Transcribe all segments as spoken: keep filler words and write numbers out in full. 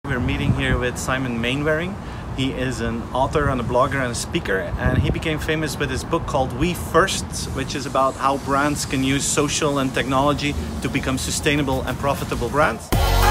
We're meeting here with Simon Mainwaring. He is an author and a blogger and a speaker, and he became famous with his book called We First, which is about how brands can use social and technology to become sustainable and profitable brands.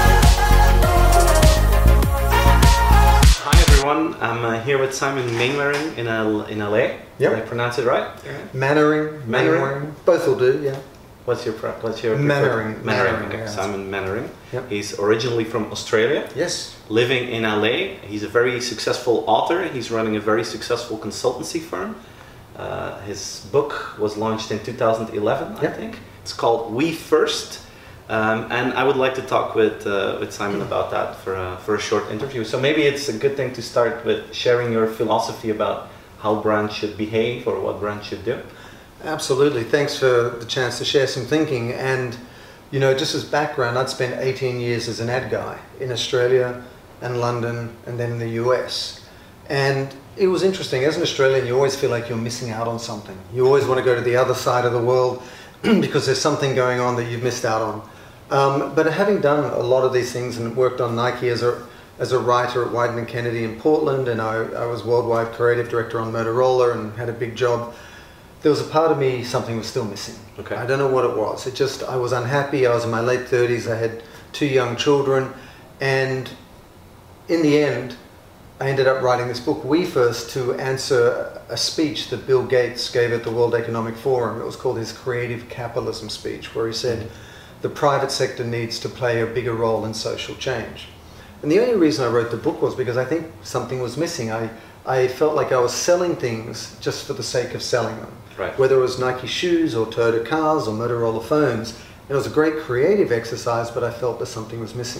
Hi everyone, I'm uh, here with Simon Mainwaring in, L in L A. Yep. Did I pronounce it right? Mannering, Mainwaring, both will do, yeah. What's your what's your Mannering, Mannering, okay. yeah. Simon Mannering. Yep. He's originally from Australia. Yes. Living in L A. He's a very successful author. He's running a very successful consultancy firm. Uh, his book was launched in two thousand eleven, yep. I think. It's called We First. Um, and I would like to talk with uh, with Simon about that for a, for a short interview. So maybe it's a good thing to start with sharing your philosophy about how brands should behave or what brands should do. Absolutely. Thanks for the chance to share some thinking. And, you know, just as background, I'd spent eighteen years as an ad guy in Australia and London and then in the U S. And it was interesting. As an Australian, you always feel like you're missing out on something. You always want to go to the other side of the world because there's something going on that you've missed out on. Um, but having done a lot of these things and worked on Nike as a as a writer at Wieden and Kennedy in Portland, and I, I was worldwide creative director on Motorola and had a big job, there was a part of me something was still missing. Okay. I don't know what it was. It just, I was unhappy. I was in my late thirties. I had two young children, and in the end, I ended up writing this book, We First, to answer a speech that Bill Gates gave at the World Economic Forum. It was called his Creative Capitalism speech, where he said, mm-hmm. the private sector needs to play a bigger role in social change. And the only reason I wrote the book was because I think something was missing. I, I felt like I was selling things just for the sake of selling them. Right. Whether it was Nike shoes or Toyota cars or Motorola phones. It was a great creative exercise, but I felt that something was missing.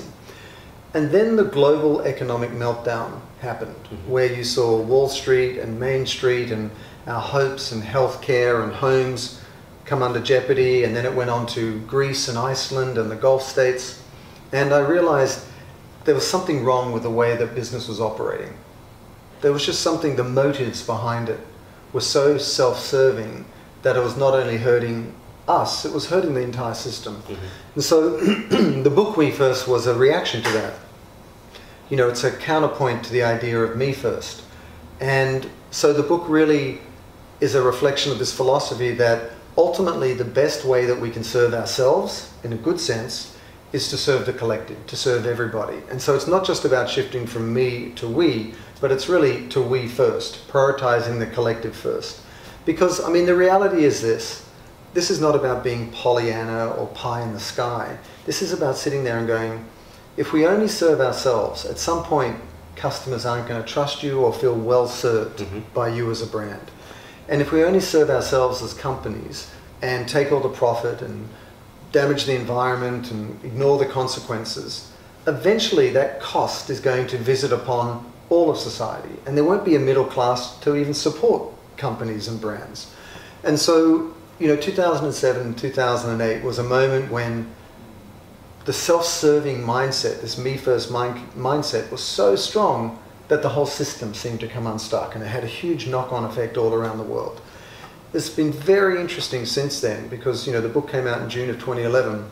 And then the global economic meltdown happened, mm-hmm. where you saw Wall Street and Main Street and our hopes and healthcare and homes come under jeopardy, and then it went on to Greece and Iceland and the Gulf states. And I realized there was something wrong with the way that business was operating. There was just something, the motives behind it were so self-serving that it was not only hurting us, it was hurting the entire system. Mm-hmm. And so the book We First was a reaction to that. You know, it's a counterpoint to the idea of me first. And so the book really is a reflection of this philosophy that ultimately the best way that we can serve ourselves, in a good sense, is to serve the collective, to serve everybody. And so it's not just about shifting from me to we, but it's really to we first, prioritizing the collective first. Because, I mean, the reality is this. This is not about being Pollyanna or pie in the sky. This is about sitting there and going, if we only serve ourselves, at some point, customers aren't going to trust you or feel well served mm-hmm. by you as a brand. And if we only serve ourselves as companies and take all the profit and damage the environment and ignore the consequences, eventually that cost is going to visit upon all of society, and there won't be a middle class to even support companies and brands. And so, you know, two thousand seven, two thousand eight was a moment when the self-serving mindset, this me first mind mindset, was so strong that the whole system seemed to come unstuck, and it had a huge knock-on effect all around the world. It's been very interesting since then, because, you know, the book came out in June of twenty eleven.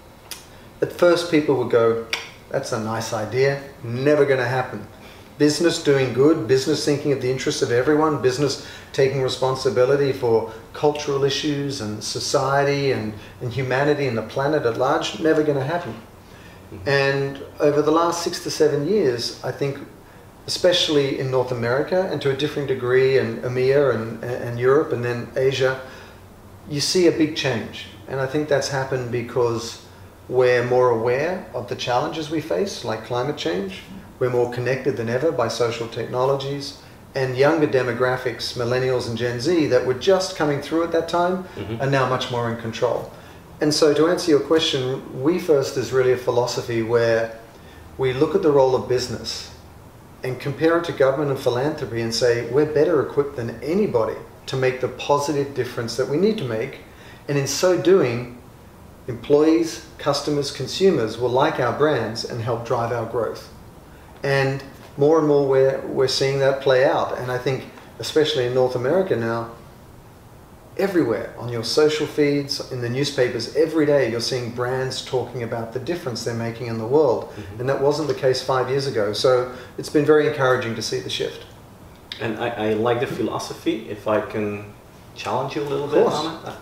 At first people would go, that's a nice idea, never going to happen. Business doing good, business thinking of the interests of everyone, business taking responsibility for cultural issues and society and, and humanity and the planet at large, never going to happen. Mm-hmm. And over the last six to seven years, I think, especially in North America and to a different degree in EMEA and, and Europe and then Asia, you see a big change. And I think that's happened because we're more aware of the challenges we face, like climate change. We're more connected than ever by social technologies, and younger demographics, millennials and Gen Z, that were just coming through at that time, mm-hmm. are now much more in control. And so to answer your question, We First is really a philosophy where we look at the role of business and compare it to government and philanthropy and say, we're better equipped than anybody to make the positive difference that we need to make. And in so doing, employees, customers, consumers will like our brands and help drive our growth. And more and more we're, we're seeing that play out. And I think, especially in North America now, everywhere, on your social feeds, in the newspapers, every day you're seeing brands talking about the difference they're making in the world. Mm-hmm. And that wasn't the case five years ago. So it's been very encouraging to see the shift. And I, I like the philosophy, if I can challenge you a little bit on it. Uh,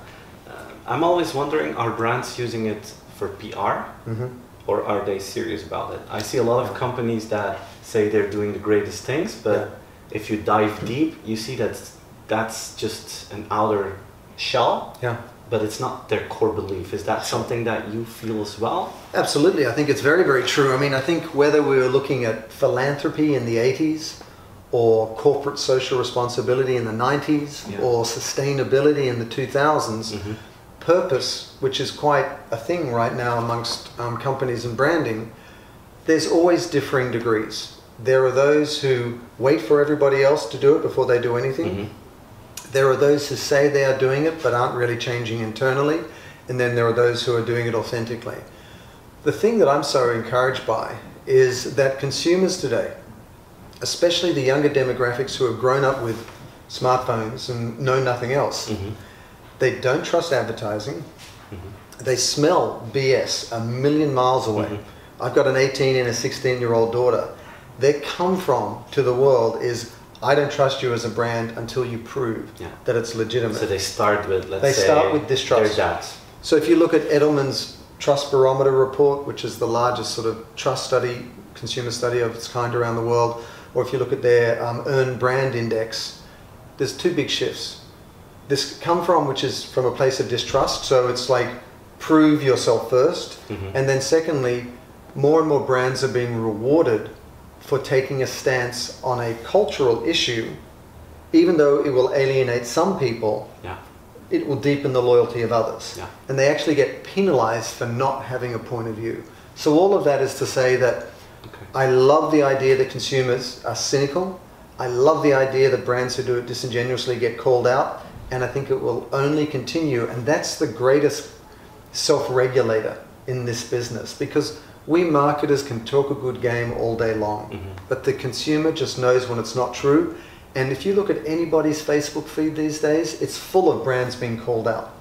I'm always wondering, are brands using it for P R? Mm-hmm. Or are they serious about it? I see a lot of companies that say they're doing the greatest things, but yeah. if you dive deep, you see that that's just an outer shell, yeah. but it's not their core belief. Is that something that you feel as well? Absolutely. I think it's very, very true. I mean, I think whether we were looking at philanthropy in the eighties, or corporate social responsibility in the nineties, yeah. or sustainability in the two thousands, mm-hmm. purpose, which is quite a thing right now amongst um, companies and branding, there's always differing degrees. There are those who wait for everybody else to do it before they do anything. Mm-hmm. There are those who say they are doing it but aren't really changing internally. And then there are those who are doing it authentically. The thing that I'm so encouraged by is that consumers today, especially the younger demographics who have grown up with smartphones and know nothing else, mm-hmm. they don't trust advertising. Mm-hmm. They smell B S a million miles away. Mm-hmm. I've got an eighteen and a sixteen year old daughter. Their come from to the world is, I don't trust you as a brand until you prove yeah. that it's legitimate. So they start with, let's they say, start with distrust. Their dads. So if you look at Edelman's Trust Barometer report, which is the largest sort of trust study, consumer study of its kind around the world, or if you look at their um, Earn Brand Index, there's two big shifts. This come from, which is from a place of distrust, so it's like prove yourself first, mm-hmm. and then secondly, more and more brands are being rewarded for taking a stance on a cultural issue, even though it will alienate some people, yeah. it will deepen the loyalty of others. Yeah. And they actually get penalized for not having a point of view. So all of that is to say that okay. I love the idea that consumers are cynical. I love the idea that brands who do it disingenuously get called out. And I think it will only continue. And that's the greatest self-regulator in this business, because we marketers can talk a good game all day long, mm-hmm. but the consumer just knows when it's not true. And if you look at anybody's Facebook feed these days, it's full of brands being called out.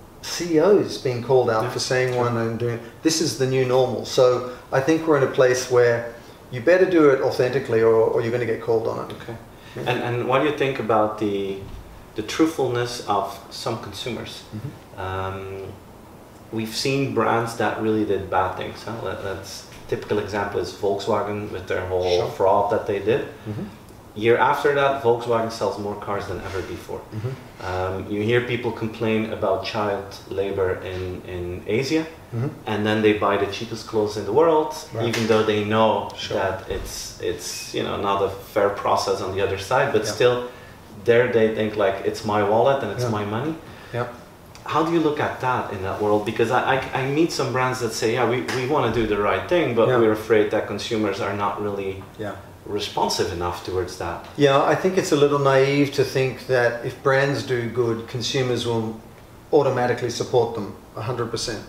C E Os being called out yeah, for saying one and doing, this is the new normal. So I think we're in a place where you better do it authentically or, or you're going to get called on it. Okay. Yeah. And, and what do you think about the, the truthfulness of some consumers? Mm-hmm. um, We've seen brands that really did bad things. Huh? That's typical example is Volkswagen with their whole sure. fraud that they did. Mm-hmm. Year after that, Volkswagen sells more cars than ever before. Mm-hmm. Um, you hear people complain about child labor in, in Asia, mm-hmm. and then they buy the cheapest clothes in the world, right. even though they know sure. that it's it's you know not a fair process on the other side, but yeah. still, there they think like it's my wallet and it's yeah. my money. Yeah. How do you look at that in that world? Because I, I, I meet some brands that say, yeah, we, we want to do the right thing, but yeah. we're afraid that consumers are not really yeah. responsive enough towards that. Yeah, I think it's a little naive to think that if brands do good, consumers will automatically support them one hundred percent.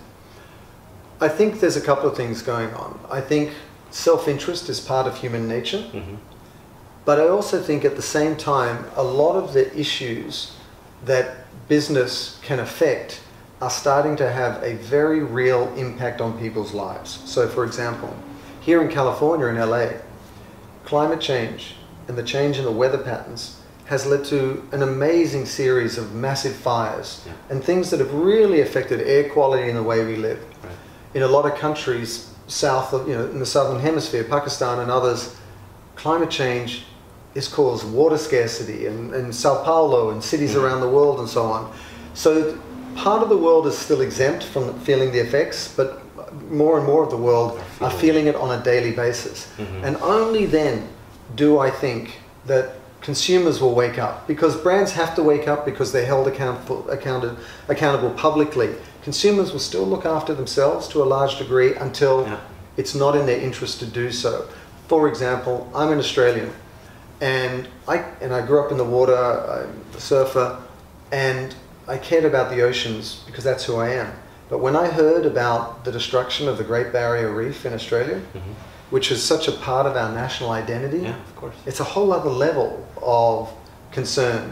I think there's a couple of things going on. I think self-interest is part of human nature, mm-hmm. but I also think at the same time, a lot of the issues that business can affect are starting to have a very real impact on people's lives. So for example, here in California, in L A, climate change and the change in the weather patterns has led to an amazing series of massive fires yeah. and things that have really affected air quality and the way we live. Right. In a lot of countries south of, you know, in the southern hemisphere, Pakistan and others, climate change has caused water scarcity in, in Sao Paulo and cities mm-hmm. around the world and so on. So part of the world is still exempt from feeling the effects, but more and more of the world are feeling it on a daily basis. Mm-hmm. And only then do I think that consumers will wake up, because brands have to wake up because they're held accountable, accounted, accountable publicly. Consumers will still look after themselves to a large degree until yeah. it's not in their interest to do so. For example, I'm an Australian. And I, and I grew up in the water, I'm a surfer, and I cared about the oceans because that's who I am. But when I heard about the destruction of the Great Barrier Reef in Australia, mm-hmm. which is such a part of our national identity, yeah, of course. It's a whole other level of concern.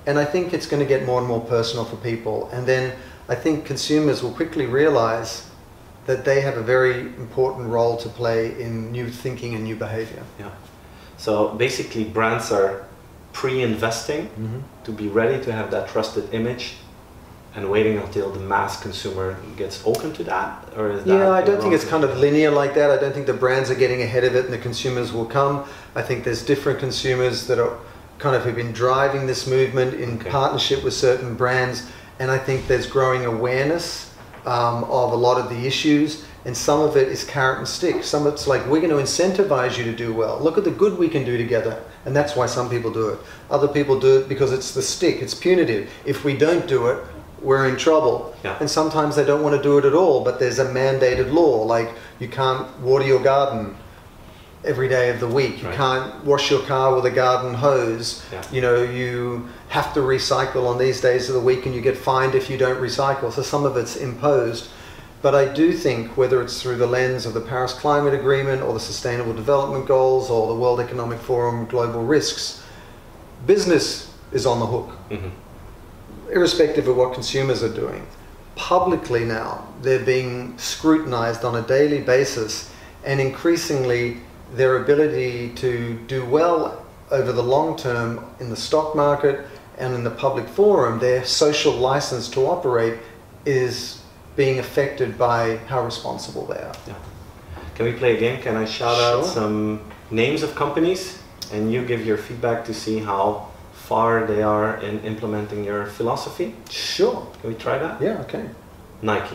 And I think it's going to get more and more personal for people. And then I think consumers will quickly realize that they have a very important role to play in new thinking and new behavior. Yeah. So basically brands are pre-investing mm-hmm. to be ready to have that trusted image and waiting until the mass consumer gets open to that? Or is that yeah, I don't think it's kind of linear like that. I don't think the brands are getting ahead of it and the consumers will come. I think there's different consumers that are kind of have been driving this movement in okay. partnership with certain brands, and I think there's growing awareness um, of a lot of the issues, and some of it is carrot and stick. Some of it's like, we're going to incentivize you to do well. Look at the good we can do together, and that's why some people do it. Other people do it because it's the stick, it's punitive. If we don't do it, we're in trouble. Yeah. And sometimes they don't want to do it at all, but there's a mandated law, like you can't water your garden every day of the week. You right. can't wash your car with a garden hose. Yeah. You know, you have to recycle on these days of the week and you get fined if you don't recycle. So some of it's imposed. But I do think, whether it's through the lens of the Paris Climate Agreement or the Sustainable Development Goals or the World Economic Forum Global Risks, business is on the hook. Mm-hmm. Irrespective of what consumers are doing. Publicly now, they're being scrutinized on a daily basis, and increasingly their ability to do well over the long term in the stock market and in the public forum, their social license to operate is being affected by how responsible they are. Yeah. Can we play a game? Can I shout sure. out some names of companies and you give your feedback to see how far they are in implementing your philosophy? Sure. Can we try that? Yeah, okay. Nike.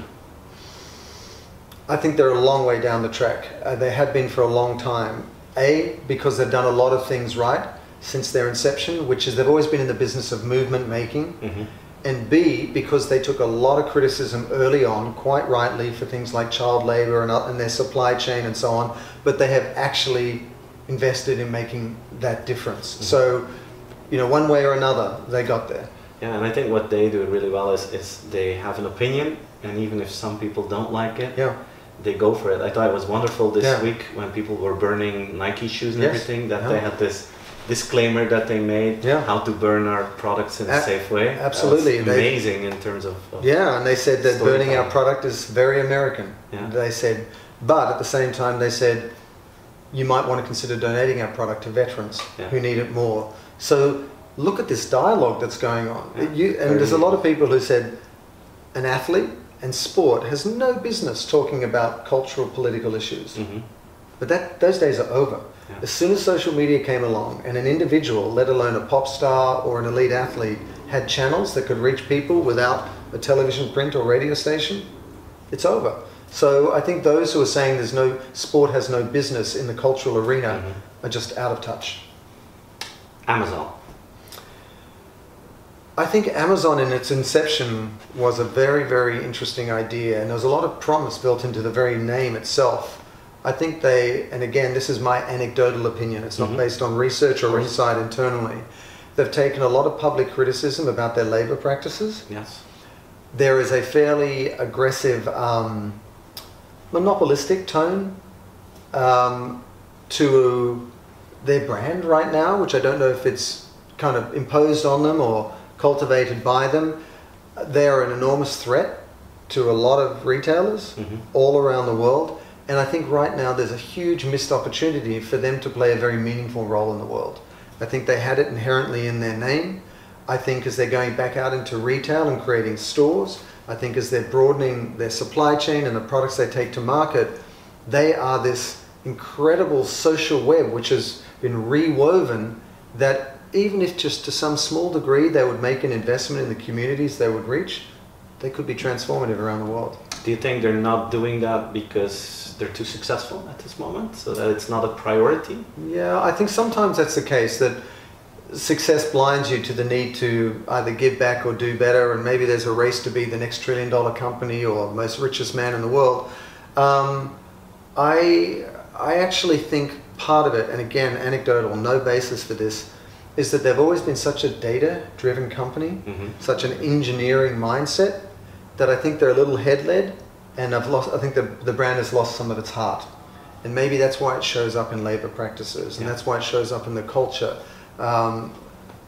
I think they're a long way down the track. Uh, they have been for a long time. A, because they've done a lot of things right since their inception, which is they've always been in the business of movement making. Mm-hmm. And B, because they took a lot of criticism early on, quite rightly, for things like child labor and, and their supply chain and so on, but they have actually invested in making that difference. Mm-hmm. So, you know, one way or another, they got there. Yeah, and I think what they do really well is, is they have an opinion, and even if some people don't like it, yeah. they go for it. I thought it was wonderful this yeah. week when people were burning Nike shoes and yes. everything, that yeah. they had this disclaimer that they made, yeah. how to burn our products in a, a safe way. Absolutely. Amazing in terms of, of yeah, and they said that burning our product is very American. Yeah. They said, but at the same time they said, you might want to consider donating our product to veterans yeah. who need it more. So look at this dialogue that's going on. Yeah. You, and very there's a lot of people who said an athlete and sport has no business talking about cultural, political issues. Mm-hmm. But that those days are over. Yeah. As soon as social media came along and an individual, let alone a pop star or an elite athlete, had channels that could reach people without a television, print or radio station, it's over. So I think those who are saying there's no sport has no business in the cultural arena mm-hmm. are just out of touch. Amazon. I think Amazon in its inception was a very, very interesting idea, and there was a lot of promise built into the very name itself. I think they, and again, this is my anecdotal opinion, it's not mm-hmm. based on research or insight internally, they've taken a lot of public criticism about their labor practices. Yes. There is a fairly aggressive, um, monopolistic tone um, to their brand right now, which I don't know if it's kind of imposed on them or cultivated by them. They are an enormous threat to a lot of retailers mm-hmm. all around the world. And I think right now there's a huge missed opportunity for them to play a very meaningful role in the world. I think they had it inherently in their name. I think as they're going back out into retail and creating stores, I think as they're broadening their supply chain and the products they take to market, they are this incredible social web which has been rewoven that even if just to some small degree they would make an investment in the communities they would reach, they could be transformative around the world. Do you think they're not doing that because they're too successful at this moment, so that it's not a priority? Yeah, I think sometimes that's the case, that success blinds you to the need to either give back or do better, and maybe there's a race to be the next trillion dollar company or the most richest man in the world. Um, I, I actually think part of it, and again, anecdotal, no basis for this, is that they've always been such a data-driven company, mm-hmm. such an engineering mindset, that I think they're a little head-led, and I've lost. I think the, the brand has lost some of its heart. And maybe that's why it shows up in labor practices, and yeah. that's why it shows up in the culture. Um,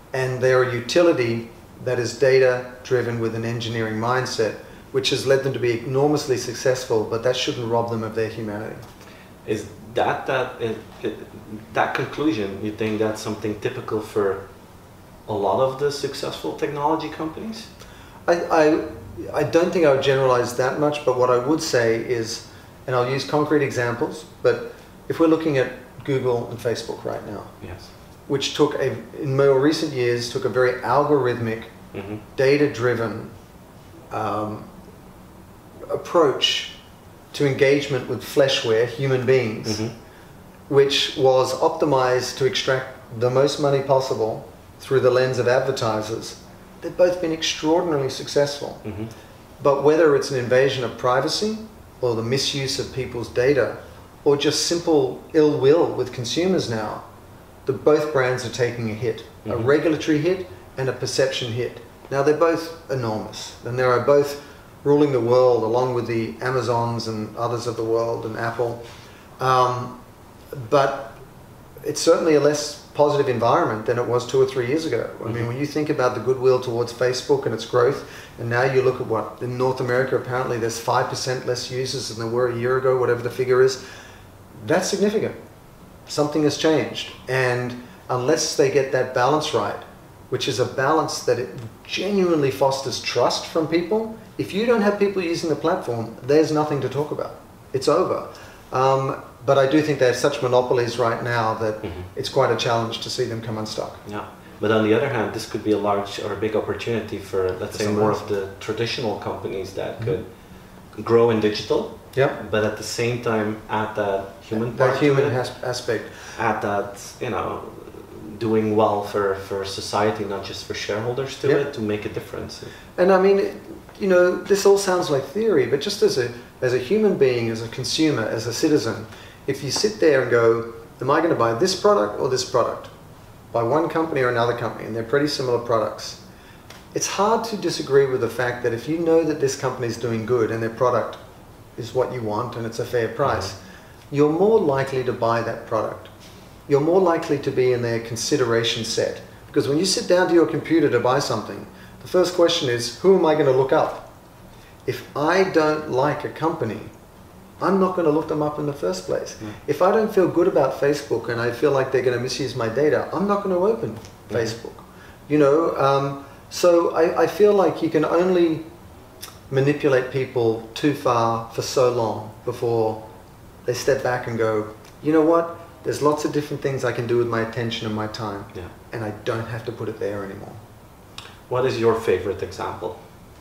and they're a utility that is data-driven with an engineering mindset, which has led them to be enormously successful, but that shouldn't rob them of their humanity. Is that that it, it, that conclusion? You think that's something typical for a lot of the successful technology companies? I, I, I don't think I would generalize that much, but what I would say is, and I'll use concrete examples, but if we're looking at Google and Facebook right now, yes, which took a, in more recent years, took a very algorithmic, mm-hmm. data-driven um, approach to engagement with fleshware, human beings, mm-hmm. which was optimized to extract the most money possible through the lens of advertisers. They've both been extraordinarily successful. Mm-hmm. But whether it's an invasion of privacy or the misuse of people's data or just simple ill will with consumers now, the both brands are taking a hit, mm-hmm. a regulatory hit and a perception hit. Now they're both enormous and they are both ruling the world along with the Amazons and others of the world and Apple. Um, but it's certainly a less positive environment than it was two or three years ago. I mm-hmm. mean, when you think about the goodwill towards Facebook and its growth, and now you look at what, in North America apparently there's five percent less users than there were a year ago, whatever the figure is, that's significant. Something has changed. And unless they get that balance right, which is a balance that it genuinely fosters trust from people, if you don't have people using the platform, there's nothing to talk about. It's over. Um, but I do think they have such monopolies right now that mm-hmm. it's quite a challenge to see them come unstuck. Yeah. But on the other hand, this could be a large or a big opportunity for, let's for say, more else. of the traditional companies that mm-hmm. could grow in digital. Yeah. But at the same time, add that human that part human to it, has- aspect. Add that, you know, doing well for, for society, not just for shareholders to yeah. it, to make a difference. And I mean, you know, this all sounds like theory, but just as a as a human being, as a consumer, as a citizen, if you sit there and go, am I going to buy this product or this product? By one company or another company, and they're pretty similar products. It's hard to disagree with the fact that if you know that this company is doing good and their product is what you want and it's a fair price, mm-hmm. you're more likely to buy that product. You're more likely to be in their consideration set. Because when you sit down to your computer to buy something, the first question is, who am I going to look up? If I don't like a company, I'm not going to look them up in the first place. Mm. If I don't feel good about Facebook and I feel like they're going to misuse my data, I'm not going to open mm. Facebook. You know, um, so I, I feel like you can only manipulate people too far for so long before they step back and go, you know what? There's lots of different things I can do with my attention and my time, yeah. and I don't have to put it there anymore. What is your favorite example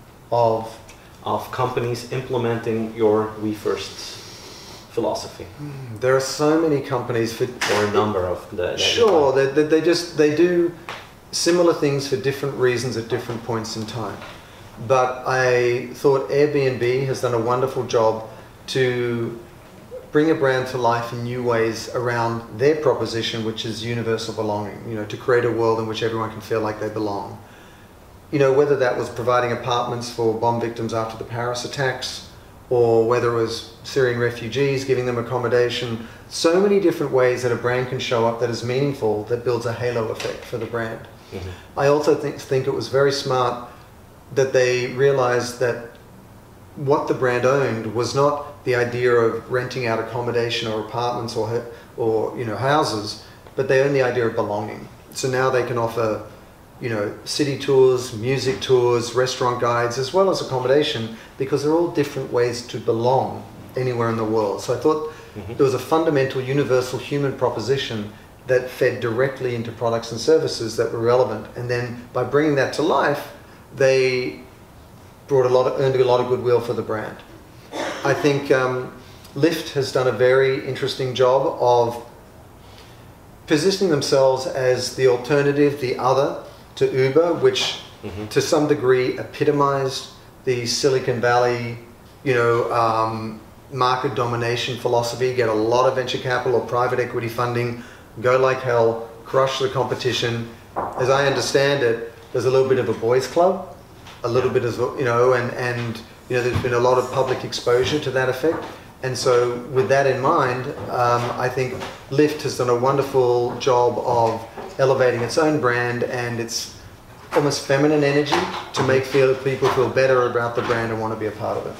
of of companies implementing your We First philosophy? There are so many companies for, or a number of the. Sure, they, they, they just they do similar things for different reasons at different points in time. But I thought Airbnb has done a wonderful job to bring a brand to life in new ways around their proposition, which is universal belonging. You know, to create a world in which everyone can feel like they belong. You know, whether that was providing apartments for bomb victims after the Paris attacks, or whether it was Syrian refugees, giving them accommodation. So many different ways that a brand can show up that is meaningful, that builds a halo effect for the brand. Mm-hmm. I also think, think it was very smart that they realized that what the brand owned was not the idea of renting out accommodation or apartments or, or you know, houses, but they own the idea of belonging. So now they can offer, you know, city tours, music tours, restaurant guides, as well as accommodation, because they're all different ways to belong anywhere in the world. So I thought mm-hmm. there was a fundamental universal human proposition that fed directly into products and services that were relevant. And then by bringing that to life, they brought a lot of, earned a lot of goodwill for the brand. I think um, Lyft has done a very interesting job of positioning themselves as the alternative, the other, to Uber, which mm-hmm. to some degree epitomized the Silicon Valley, you know, um, market domination philosophy. Get a lot of venture capital or private equity funding, go like hell, crush the competition. As I understand it, there's a little bit of a boys' club, a little bit of, you know, and, and you know, there's been a lot of public exposure to that effect. And so with that in mind, um, I think Lyft has done a wonderful job of elevating its own brand and its almost feminine energy to make feel people feel better about the brand and want to be a part of it.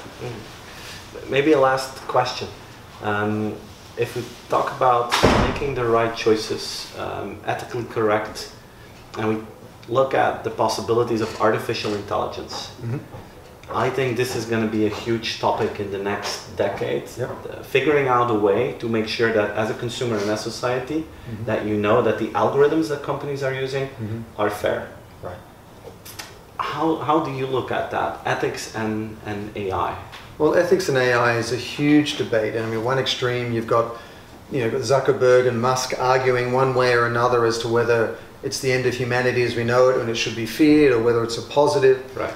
Mm. Maybe a last question. Um, if we talk about making the right choices, um, ethically correct, and we look at the possibilities of artificial intelligence, mm-hmm. I think this is going to be a huge topic in the next decade. Yep. Uh, figuring out a way to make sure that as a consumer and as society, mm-hmm. that you know that the algorithms that companies are using mm-hmm. are fair. Right. How, how do you look at that, ethics and, and A I? Well, ethics and A I is a huge debate. And I mean, one extreme, you've got, you know, Zuckerberg and Musk arguing one way or another as to whether it's the end of humanity as we know it and it should be feared, or whether it's a positive. Right.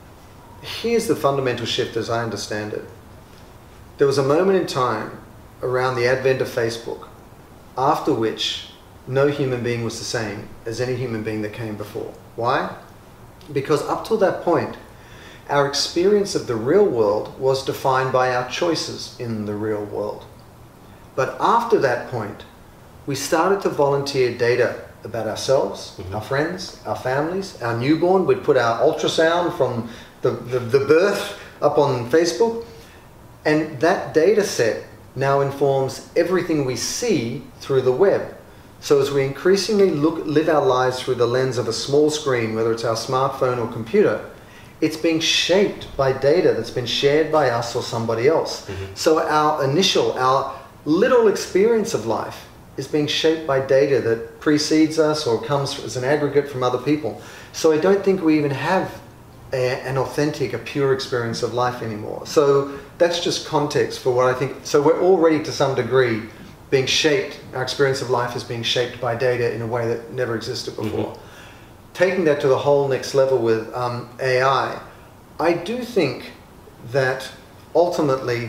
Here's the fundamental shift as I understand it. There was a moment in time around the advent of Facebook after which no human being was the same as any human being that came before. Why? Because up till that point, our experience of the real world was defined by our choices in the real world. But after that point, we started to volunteer data about ourselves, mm-hmm. our friends, our families, our newborn. We'd put our ultrasound from the, the, the birth up on Facebook. And that data set now informs everything we see through the web. So as we increasingly look, live our lives through the lens of a small screen, whether it's our smartphone or computer, it's being shaped by data that's been shared by us or somebody else. Mm-hmm. So our initial, our literal experience of life is being shaped by data that precedes us or comes as an aggregate from other people. So I don't think we even have a, an authentic, a pure experience of life anymore. So that's just context for what I think. So we're already to some degree being shaped, our experience of life is being shaped by data in a way that never existed before. Mm-hmm. Taking that to the whole next level with um, A I, I do think that ultimately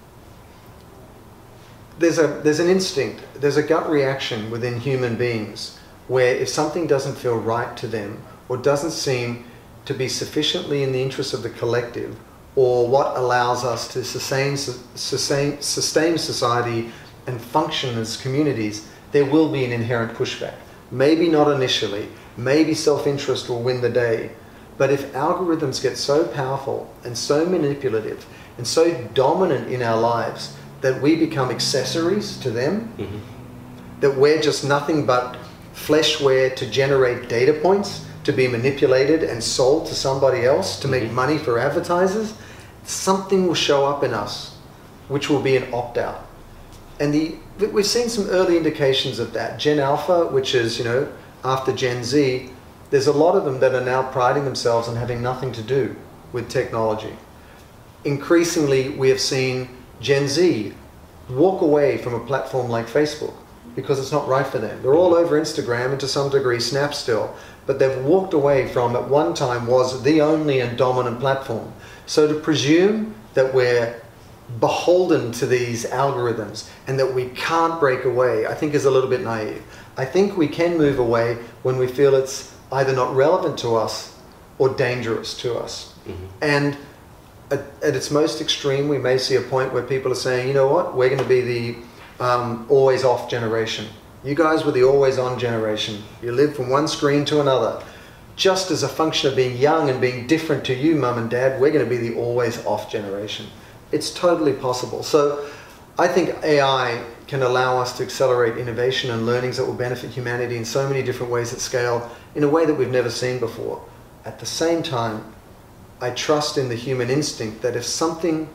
there's a there's an instinct, there's a gut reaction within human beings where if something doesn't feel right to them or doesn't seem to be sufficiently in the interest of the collective, or what allows us to sustain sustain sustain society and function as communities, there will be an inherent pushback. Maybe not initially, maybe self-interest will win the day, but if algorithms get so powerful and so manipulative and so dominant in our lives that we become accessories to them, mm-hmm. that we're just nothing but fleshware to generate data points, to be manipulated and sold to somebody else to mm-hmm. make money for advertisers, something will show up in us, which will be an opt-out. And the, we've seen some early indications of that. Gen Alpha, which is, you know, after Gen Z, there's a lot of them that are now priding themselves on having nothing to do with technology. Increasingly, we have seen Gen Z walk away from a platform like Facebook because it's not right for them. They're all over Instagram and to some degree Snap still, but they've walked away from, at one time, was the only and dominant platform. So to presume that we're beholden to these algorithms and that we can't break away, I think is a little bit naive. I think we can move away when we feel it's either not relevant to us or dangerous to us. Mm-hmm. And at, at its most extreme, we may see a point where people are saying, you know what, we're going to be the um, always off generation. You guys were the always on generation. You live from one screen to another. Just as a function of being young and being different to you, mum and dad, we're going to be the always off generation. It's totally possible. So I think A I can allow us to accelerate innovation and learnings that will benefit humanity in so many different ways at scale in a way that we've never seen before. At the same time, I trust in the human instinct that if something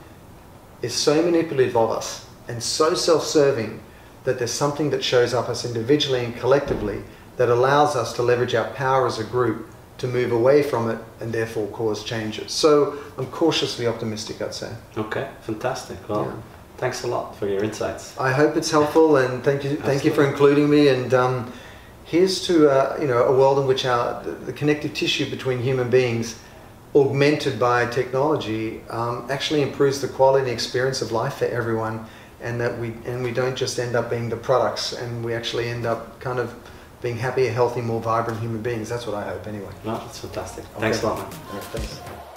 is so manipulative of us and so self-serving that there's something that shows up us individually and collectively that allows us to leverage our power as a group to move away from it and therefore cause changes. So I'm cautiously optimistic, I'd say. Okay, fantastic. Well, yeah. Thanks a lot for your insights. I hope it's helpful, and thank you, thank you for including me. And um, here's to uh, you know, a world in which our the, the connective tissue between human beings, augmented by technology, um, actually improves the quality and experience of life for everyone, and that we and we don't just end up being the products, and we actually end up kind of being happier, healthy, more vibrant human beings. That's what I hope, anyway. No, that's fantastic. Okay. Thanks a lot, man. Yeah, thanks.